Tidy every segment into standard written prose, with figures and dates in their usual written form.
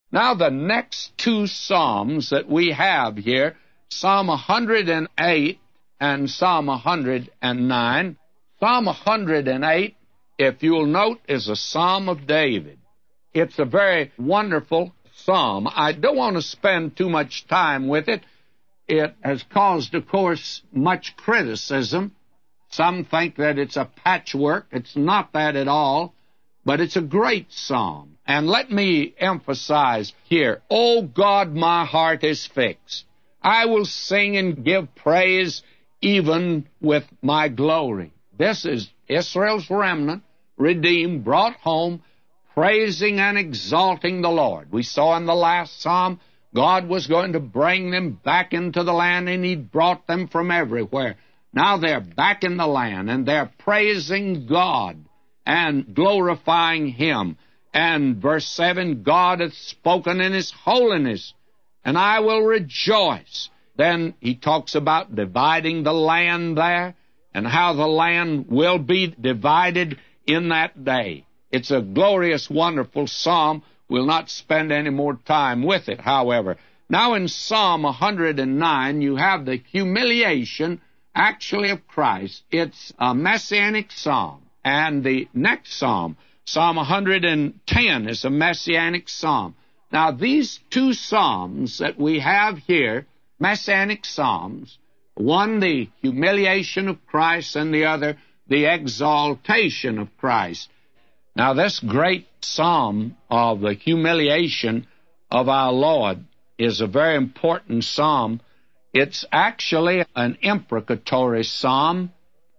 Now, the next two Psalms that we have here, Psalm 108 and Psalm 109. Psalm 108, if you'll note, is a Psalm of David. It's a very wonderful psalm. I don't want to spend too much time with it. It has caused, of course, much criticism. Some think that it's a patchwork. It's not that at all, but it's a great psalm. And let me emphasize here, O God, my heart is fixed. I will sing and give praise even with my glory. This is Israel's remnant, redeemed, brought home, praising and exalting the Lord. We saw in the last psalm, God was going to bring them back into the land, and He'd brought them from everywhere. Now they're back in the land, and they're praising God and glorifying Him. And verse 7, God hath spoken in His holiness, and I will rejoice. Then he talks about dividing the land there, and how the land will be divided in that day. It's a glorious, wonderful psalm. We'll not spend any more time with it, however. Now in Psalm 109, you have the humiliation, actually, of Christ. It's a messianic psalm. And the next psalm, Psalm 110, is a messianic psalm. Now, these two psalms that we have here, messianic psalms, one the humiliation of Christ and the other the exaltation of Christ. Now, this great psalm of the humiliation of our Lord is a very important psalm. It's actually an imprecatory psalm,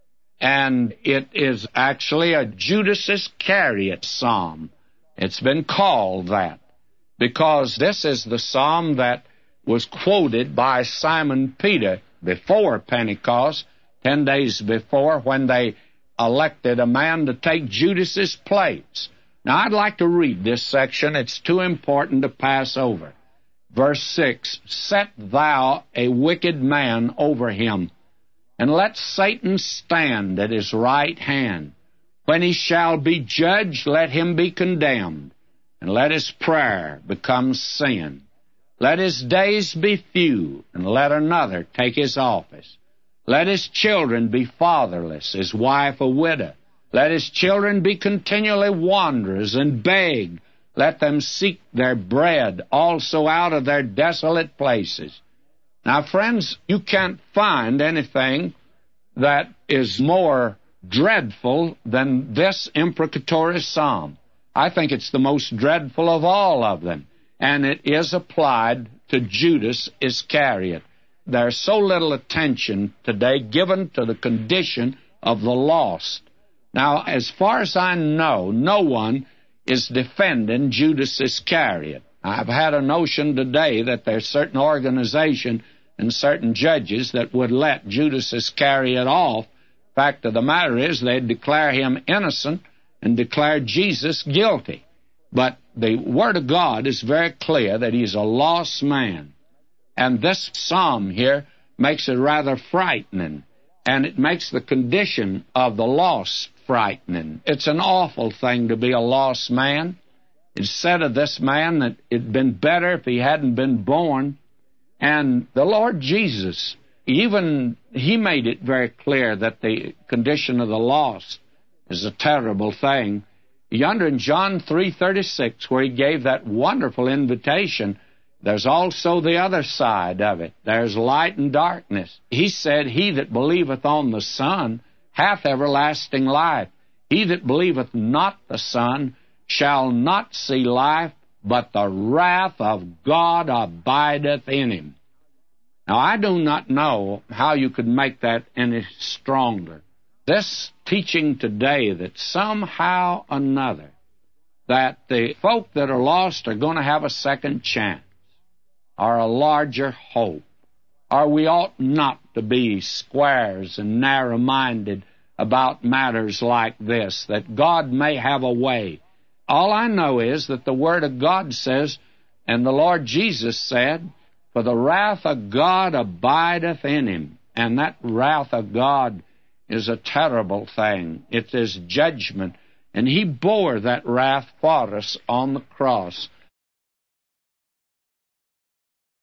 and it is actually a Judas Iscariot psalm. It's been called that because this is the psalm that was quoted by Simon Peter before Pentecost, 10 days before, when they elected a man to take Judas's place. Now, I'd like to read this section. It's too important to pass over. Verse 6, Set thou a wicked man over him, and let Satan stand at his right hand. When he shall be judged, let him be condemned, and let his prayer become sin. Let his days be few, and let another take his office. Let his children be fatherless, his wife a widow. Let his children be continually wanderers and beg. Let them seek their bread also out of their desolate places. Now, friends, you can't find anything that is more dreadful than this imprecatory psalm. I think it's the most dreadful of all of them, and it is applied to Judas Iscariot. There's so little attention today given to the condition of the lost. Now, as far as I know, no one is defending Judas Iscariot. I've had a notion today that there's certain organization and certain judges that would let Judas Iscariot off. Fact of the matter is, they'd declare him innocent and declare Jesus guilty. But the Word of God is very clear that he's a lost man. And this psalm here makes it rather frightening, and it makes the condition of the lost frightening. It's an awful thing to be a lost man. It's said of this man that it'd been better if he hadn't been born. And the Lord Jesus, even he made it very clear that the condition of the lost is a terrible thing. Yonder in John 3:36, where he gave that wonderful invitation, there's also the other side of it. There's light and darkness. He said, He that believeth on the Son hath everlasting life. He that believeth not the Son shall not see life, but the wrath of God abideth in him. Now, I do not know how you could make that any stronger. This teaching today that somehow or another that the folk that are lost are going to have a second chance, or a larger hope, or we ought not to be squares and narrow-minded about matters like this, that God may have a way. All I know is that the Word of God says, and the Lord Jesus said, For the wrath of God abideth in him. And that wrath of God is a terrible thing. It is judgment. And he bore that wrath for us on the cross.